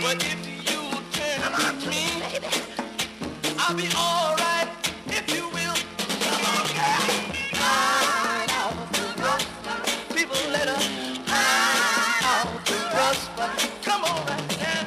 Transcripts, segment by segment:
But if you turn to me, I'll be all right if you will. Come on, girl. Hide out to prosper. People let us hide out to prosper. Come on, right now.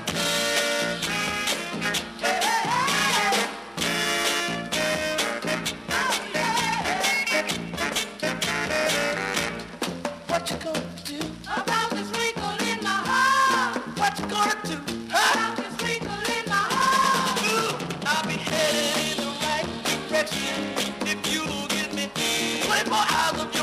What you gonna do about this wrinkle in my heart? What you gonna do about this wrinkle in my heart? Ooh, I'll be headed in the right direction if you'll give me 24 hours of your